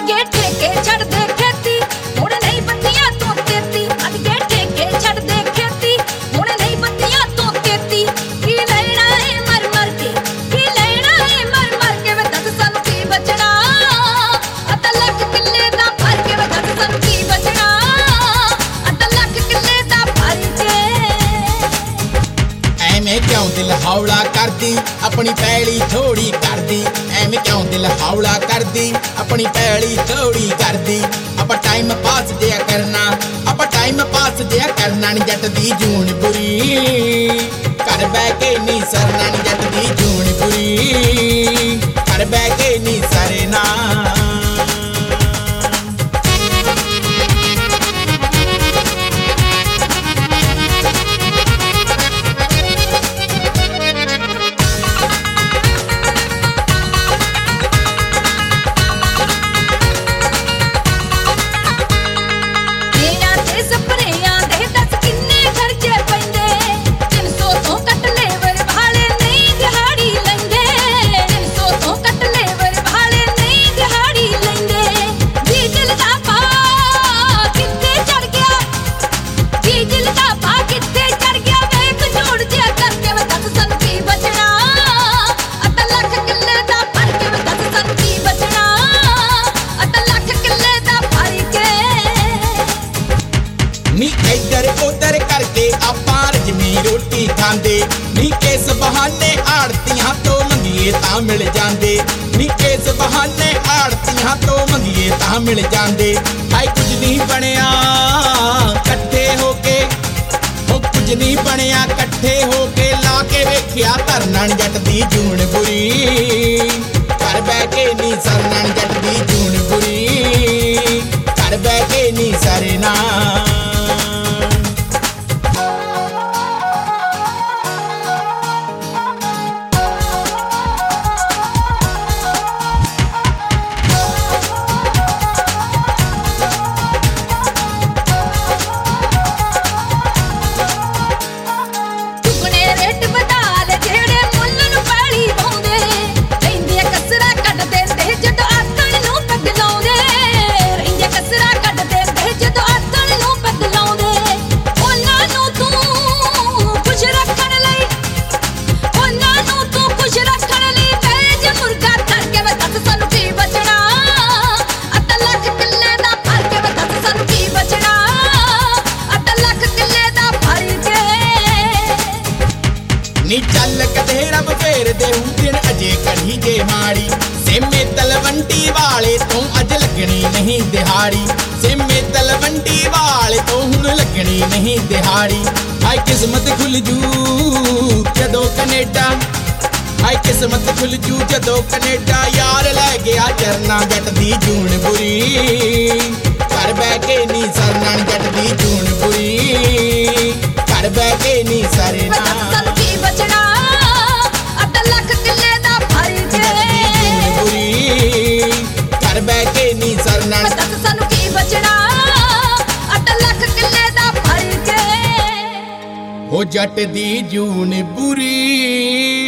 ਗਏ ਠੇਕੇ ਛੱਡ ਦੇ ਖੇਤੀ ਹੁਣ ਨਹੀਂ ਬੱਤੀਆਂ ਤੋਂ ਤੇਤੀ ਅੱਜ ਗਏ ਠੇਕੇ ਛੱਡ ਦੇ ਖੇਤੀ ਹੁਣ ਨਹੀਂ ਬੱਤੀਆਂ ਤੋਂ ਤੇਤੀ ਕੀ ਲੈਣਾ ਏ ਮਰ ਮਰ ਕੇ ਕੀ ਲੈਣਾ ਏ ਮਰ ਮਰ ਕੇ ਵੇ ਦੱਸ ਸਾਨੂੰ ਕੀ ਬਚਣਾ ਅੱਧਾ ਲੱਖ ਕਿੱਲੇ ਦਾ ਭਰ ਕੇ ਵੇ ਦੱਸ ਸਾਨੂੰ ਕੀ ਬਚਣਾ ਅੱਧਾ ਲੱਖ ਕਿੱਲੇ ਦਾ ਭਰ ਕੇ ਐਵੇਂ ਕਿਉਂ ਦਿਲ ਹੌਲਾ ਕਰਦੀ ਆਪਣੀ ਪੈਲੀ ਥੋੜੀ ਕਰਦੀ ਐਵੇਂ ਕਿਉਂ ਦਿਲ ਹੌਲਾ ਕਰਦੀ ਆਪਣੀ ਪੈਲੀ ਥੋੜੀ ਕਰਦੀ ਆਪਾਂ ਟਾਈਮ ਪਾਸ ਦਿਆ ਕਰਨਾ ਆਪਾਂ ਟਾਈਮ ਪਾਸ ਦਿਆ ਕਰਨਾ ਨੀ ਜੱਟ ਦੀ ਜੂਨ ਬੁਰੀ ਘਰ ਬਹਿ ਕੇ ਨੀ ਸਰਨਾ ਨੀ ਜੱਟ ਦੀ ਜੂਨ ਬੁਰੀ ਘਰ ਬਹਿ ਕੇ ਨੀ ਸਰਨਾ ਨੀ ਇੱਧਰ ਉੱਧਰ ਕਰਕੇ ਆਪਾਂ ਰਜਮੀ ਰੋਟੀ ਖਾਂਦੇ ਨੀ ਕਿਸ ਬਹਾਨੇ ਆੜਤੀਆਂ ਤੋਂ ਮੰਗੀਏ ਤਾਂ ਮਿਲ ਜਾਂਦੇ ਨੀ ਕਿਸ ਬਹਾਨੇ ਆੜਤੀਆਂ ਤੋਂ ਮੰਗੀਏ ਤਾਂ ਮਿਲ ਜਾਂਦੇ ਹਾਏ ਕੁਝ ਨਹੀਂ ਬਣਿਆ ਇਕੱਠੇ ਹੋ ਕੇ ਉਹ ਕੁਝ ਨਹੀਂ ਬਣਿਆ ਇਕੱਠੇ ਹੋ ਕੇ ਲਾ ਕੇ ਵੇਖਿਆ ਧਰਨਾ ਨੀ ਜੱਟ ਦੀ ਜੂਨ ਬੁਰੀ ਘਰ ਬਹਿ ਕੇ ਨੀ ਸਰਨਾ ਨੀ ਜੱਟ ਦੀ ਜੂਨ ਬੁਰੀ ਘਰ ਬਹਿ ਕੇ ਨੀ ਸਰਨਾ ਨੀ ਚੱਲ ਕਦੇ ਰੱਬ ਫੇਰ ਦੇਊ ਦਿਨ ਅਜੇ ਕੜੀ ਜੇ ਮਾੜੀ ਸੇਮੇ ਤਲਵੰਡੀ ਵਾਲੇ ਤੋਂ ਅੱਜ ਲੱਗਣੀ ਨਹੀਂ ਦਿਹਾੜੀ ਸੇਮੇ ਤਲਵੰਡੀ ਵਾਲੇ ਤੋਂ ਹੁਣ ਲੱਗਣੀ ਨਹੀਂ ਦਿਹਾੜੀ ਹਾਏ ਕਿਸਮਤ ਖੁੱਲ ਜੂ ਜਦੋਂ ਕੈਨੇਡਾ ਹਾਏ ਕਿਸਮਤ ਖੁੱਲ ਜੂ ਜਦੋਂ ਕੈਨੇਡਾ ਯਾਰ ਲੈ ਗਿਆ ਚਰਨਾ ਜੱਟ ਦੀ ਜੂਨ ਬੁਰੀ ਘਰ ਬਹਿ ਕੇ ਨੀ ਸਰਨਾ ਜੱਟ ਦੀ ਜੂਨ ਬੁਰੀ ਘਰ ਬਹਿ ਕੇ ਨੀ ਸਰਨਾ ਘਰ ਬਹਿ ਕੇ ਨੀ ਸਰਨਾ ਦੱਸ ਸਾਨੂੰ ਕੀ ਬਚਣਾ ਅੱਧਾ ਲੱਖ ਕਿੱਲੇ ਦਾ ਭਰ ਕੇ ਉਹ ਜੱਟ ਦੀ ਜੂਨ ਬੁਰੀ